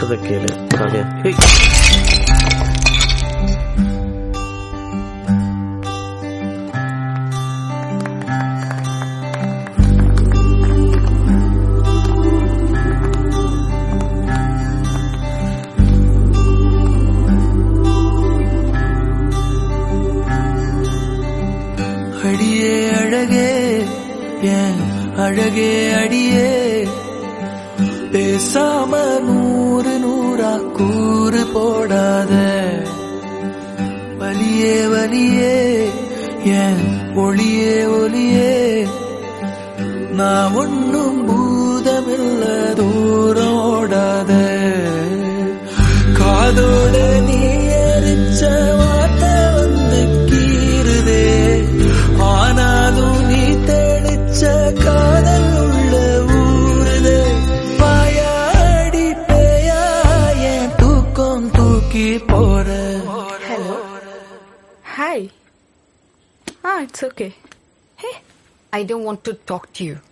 சொல்றத கேளு காவியா. அடியே அழகே ஏன் அழகே அடியே பேசாம நூறு நூறா கூறு போடாத வலியே வலியே ஏன் ஒளியே ஒளியே நான் ஒன்னும் பூதமில்ல தூரம் ஓடாத காதோட நீ எரிச்ச வார்த்தை வந்து கீறுதே ஆனாலும் நீ தெளிச்ச காதல் உள்ள ஊறுதே பாயாடி பேயா என் தூக்கம் தூக்கி போற. Hello. Hi. It's okay. Hey, I don't want to talk to you.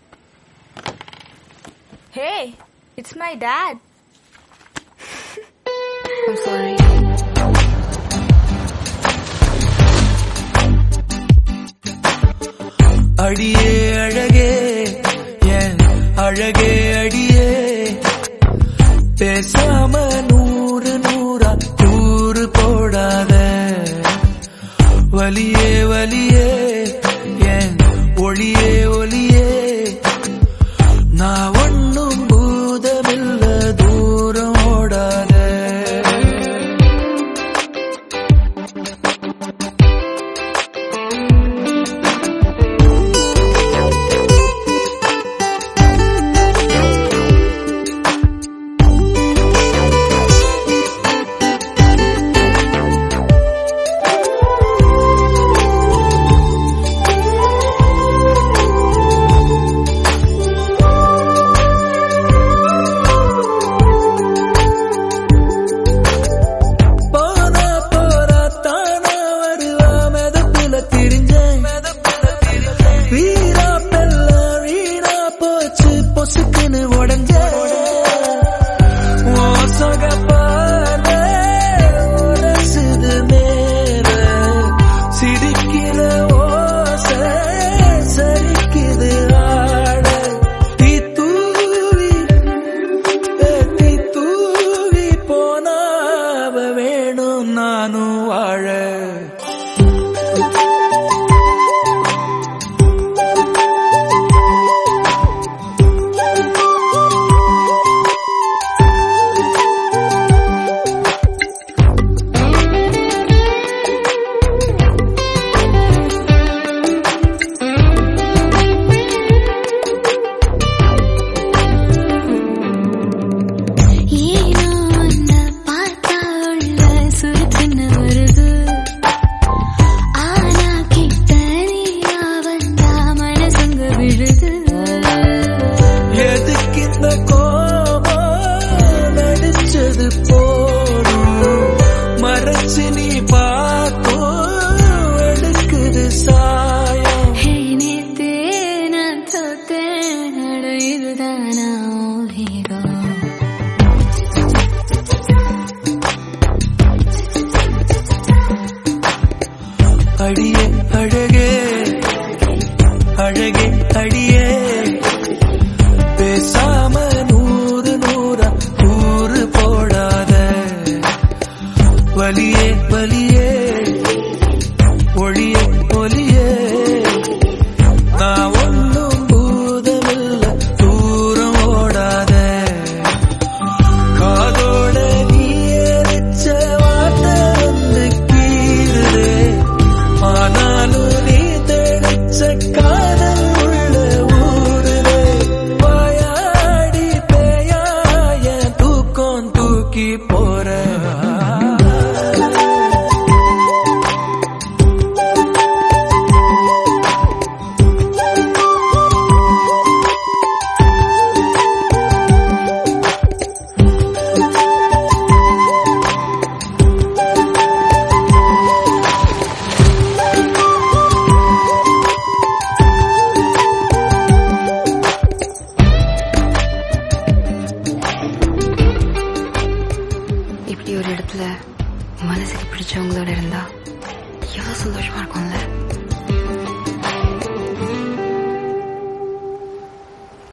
Hey, it's my dad. I'm sorry. அடியே அழகே என் அழகே அடியே பேசாம நூறு நூறா கூறு போடாத வலியே வலியே என் ஒளியே ஒளியே நான் ஒன்னும் பூதமில்ல தூரம் ஓடாத. இப்படி ஒரு இடத்துல மனசுக்கு பிடிச்சவங்களோட இருந்தா எவ்வளவு சந்தோஷமா இருக்கும்ல.